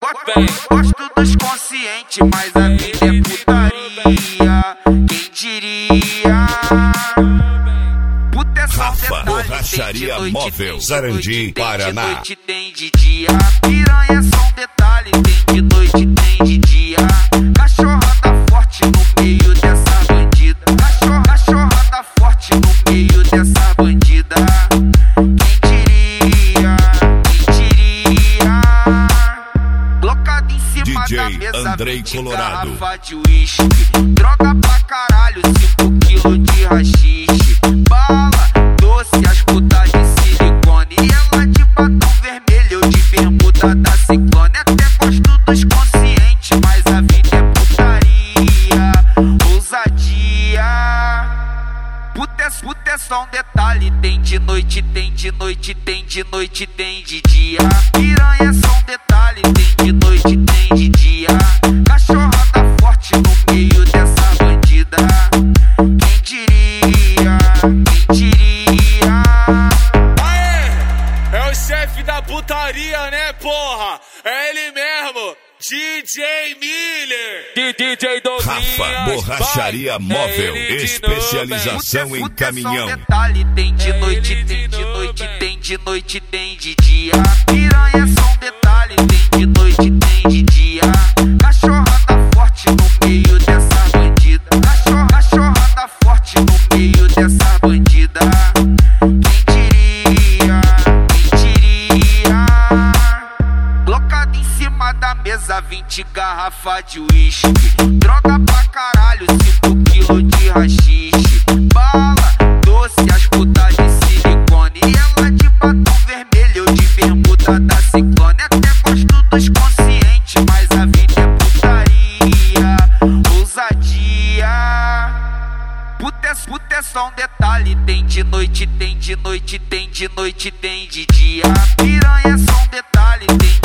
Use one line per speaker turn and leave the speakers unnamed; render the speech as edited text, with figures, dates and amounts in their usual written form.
Gosto dos conscientes, mas a vida é putaria. Quem diria? Puta é só
Rafa,
detalhe,
Borracharia Móvel, Sarandi, Paraná.
Tem de noite, tem de dia. Piranha é só um detalhe, tem de noite, tem de dia. Cachorrada forte no meio dessa bandida. Cachorrada forte no meio dessa bandida. Quem diria? Quem diria? Blocado em cima
DJ
da mesa,
Andrei
20
Colorado.
garrafa de uísque. Droga pra caralho, 5 quilos de rachixe. Bala, doce, as putas de silicone. E ela de batom vermelho, eu de bermuda da Ciclone. Até gosto dos conscientes, mas a vida é putaria. Ousadia. Puta é só um detalhe. Tem de noite, tem de noite, tem de noite, tem de dia. Piranha é só um detalhe. Tem de noite, tem de dia. Cachorrada forte no meio dessa bandida. Quem diria? Quem diria?
Aê! É o chefe da putaria, né, porra? É ele mesmo, DJ Miller. DJ Douglas.
Rafa, Borracharia Móvel, especialização em caminhão.
Detalhe, tem de noite, tem de noite, tem de noite, tem de dia. Piranha é só um detalhe, tem de noite, tem de dia. Cachorrada forte no meio dessa bandida. Cachorrada forte no meio dessa bandida. Quem diria? Quem diria? Blocado em cima da mesa, 20 garrafa de uísque. Droga pra caralho, 5 quilos de rachixe. Bala, doce, as putas de silicone. E ela de batom vermelho, eu de bermuda da Ciclone. Até gosto dos conscientes, mas a vida é putaria. Ousadia. Puta é só um detalhe. Tem de noite, tem de noite, tem de noite, tem de dia. Piranha é só um detalhe. Tem